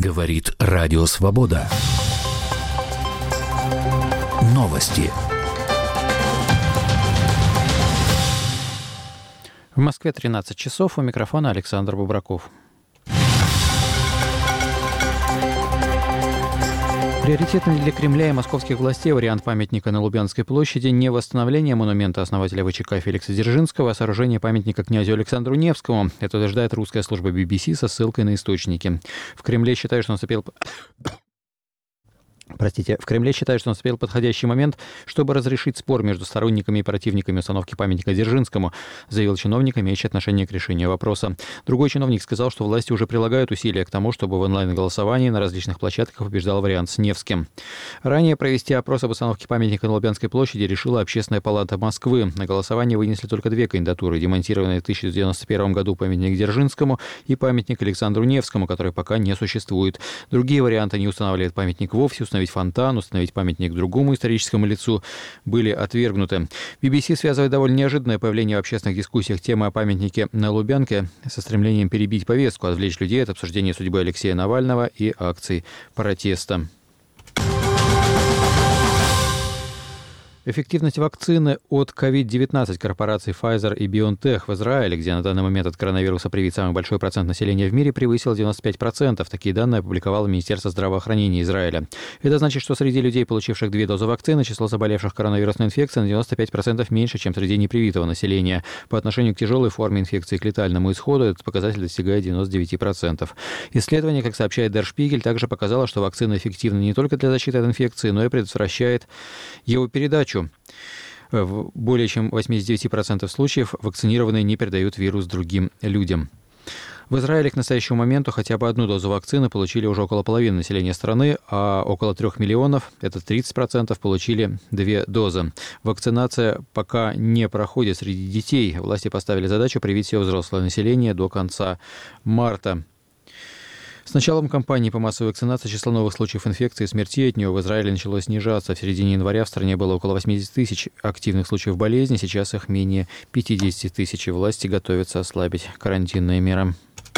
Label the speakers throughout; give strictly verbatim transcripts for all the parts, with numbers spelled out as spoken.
Speaker 1: Говорит Радио Свобода. Новости.
Speaker 2: В Москве тринадцать часов. У микрофона Александр Бубраков. Приоритетный для Кремля и московских властей вариант памятника на Лубянской площади не восстановление монумента основателя ВЧК Феликса Дзержинского, а сооружение памятника князю Александру Невскому. Это утверждает русская служба би би си со ссылкой на источники. В Кремле считают, что наступил... Простите, в Кремле считают, что наступил подходящий момент, чтобы разрешить спор между сторонниками и противниками установки памятника Дзержинскому, заявил чиновник, имеющий отношение к решению вопроса. Другой чиновник сказал, что власти уже прилагают усилия к тому, чтобы в онлайн-голосовании на различных площадках побеждал вариант с Невским. Ранее провести опрос об установке памятника на Лубянской площади решила Общественная палата Москвы. На голосование вынесли только две кандидатуры: демонтированный в тысяча девятьсот девяносто первом году памятник Дзержинскому и памятник Александру Невскому, который пока не существует. Другие варианты: не устанавливать памятник вовсе, установить фонтан, установить памятник другому историческому лицу, были отвергнуты. би би си связывает довольно неожиданное появление в общественных дискуссиях темы о памятнике на Лубянке со стремлением перебить повестку, отвлечь людей от обсуждения судьбы Алексея Навального и акций протеста. Эффективность вакцины от ковид девятнадцать корпораций Pfizer и BioNTech в Израиле, где на данный момент от коронавируса привит самый большой процент населения в мире, превысила девяносто пять процентов. Такие данные опубликовало Министерство здравоохранения Израиля. Это значит, что среди людей, получивших две дозы вакцины, число заболевших коронавирусной инфекцией на девяносто пять процентов меньше, чем среди непривитого населения. По отношению к тяжелой форме инфекции к летальному исходу этот показатель достигает девяносто девять процентов. Исследование, как сообщает Der Spiegel, также показало, что вакцина эффективна не только для защиты от инфекции, но и предотвращает его передачу. В более чем восемьдесят девять процентов случаев вакцинированные не передают вирус другим людям. В Израиле к настоящему моменту хотя бы одну дозу вакцины получили уже около половины населения страны, а около трех миллионов, это тридцать процентов, получили две дозы. Вакцинация пока не проходит среди детей. Власти поставили задачу привить все взрослое население до конца марта. С началом кампании по массовой вакцинации число новых случаев инфекции и смертей от нее в Израиле начало снижаться. В середине января в стране было около восемьдесят тысяч активных случаев болезни, сейчас их менее пятьдесят тысяч. Власти готовятся ослабить карантинные меры.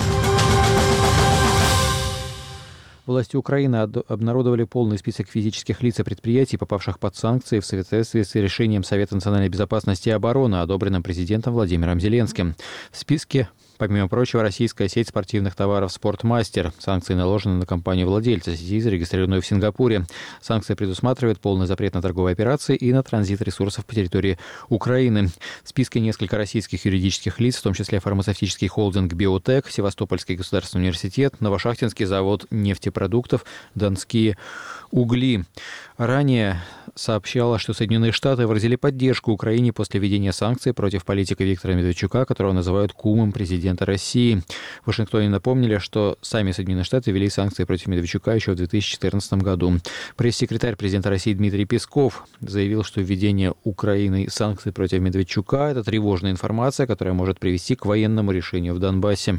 Speaker 2: Власти Украины обнародовали полный список физических лиц и предприятий, попавших под санкции в соответствии с решением Совета национальной безопасности и обороны, одобренным президентом Владимиром Зеленским. В списке, помимо прочего, российская сеть спортивных товаров «Спортмастер». Санкции наложены на компанию-владельца сети, зарегистрированную в Сингапуре. Санкции предусматривают полный запрет на торговые операции и на транзит ресурсов по территории Украины. В списке несколько российских юридических лиц, в том числе фармацевтический холдинг «Биотек», Севастопольский государственный университет, Новошахтинский завод нефтепродуктов, Донские угли. Ранее сообщалось, что Соединенные Штаты выразили поддержку Украине после введения санкций против политика Виктора Медведчука, которого называют кумом президента России. В Вашингтоне напомнили, что сами Соединенные Штаты ввели санкции против Медведчука еще в две тысячи четырнадцатом году. Пресс-секретарь президента России Дмитрий Песков заявил, что введение Украиной санкций против Медведчука – это тревожная информация, которая может привести к военному решению в Донбассе.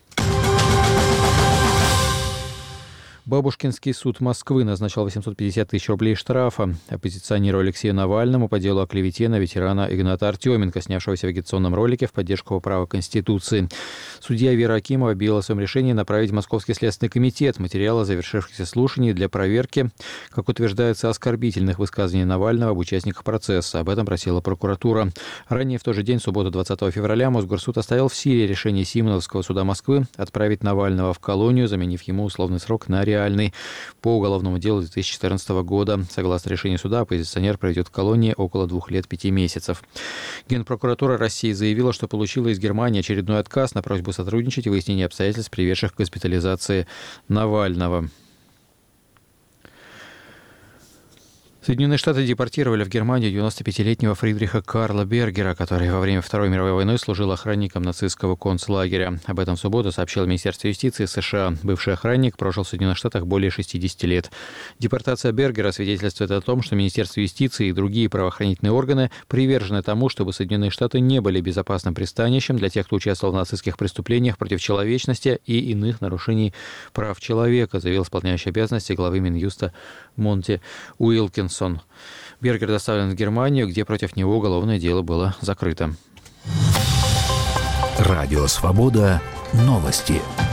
Speaker 2: Бабушкинский суд Москвы назначил восемьсот пятьдесят тысяч рублей штрафа оппозиционеру Алексею Навальному по делу о клевете на ветерана Игната Артеменко, снявшегося в агитационном ролике в поддержку права Конституции. Судья Вера Акимова объявила о своем решении направить в Московский следственный комитет материалы завершившихся слушаний для проверки, как утверждается, оскорбительных высказываний Навального об участниках процесса. Об этом просила прокуратура. Ранее в тот же день, в субботу двадцатого февраля, Мосгорсуд оставил в силе решение Симоновского суда Москвы отправить Навального в колонию, заменив ему условный срок на реальный по уголовному делу две тысячи четырнадцатого года. Согласно решению суда, оппозиционер проведет в колонии около двух лет пяти месяцев. Генпрокуратура России заявила, что получила из Германии очередной отказ на просьбу сотрудничать и выяснение обстоятельств, приведших к госпитализации Навального. Соединенные Штаты депортировали в Германию девяностопятилетнего Фридриха Карла Бергера, который во время Второй мировой войны служил охранником нацистского концлагеря. Об этом в субботу сообщило Министерство юстиции США. Бывший охранник прожил в Соединенных Штатах более шестидесяти лет. Депортация Бергера свидетельствует о том, что Министерство юстиции и другие правоохранительные органы привержены тому, чтобы Соединенные Штаты не были безопасным пристанищем для тех, кто участвовал в нацистских преступлениях против человечности и иных нарушений прав человека, заявил исполняющий обязанности главы Минюста Монти Уилкинс. Бергер доставлен в Германию, где против него уголовное дело было закрыто.
Speaker 1: Радио «Свобода». Новости.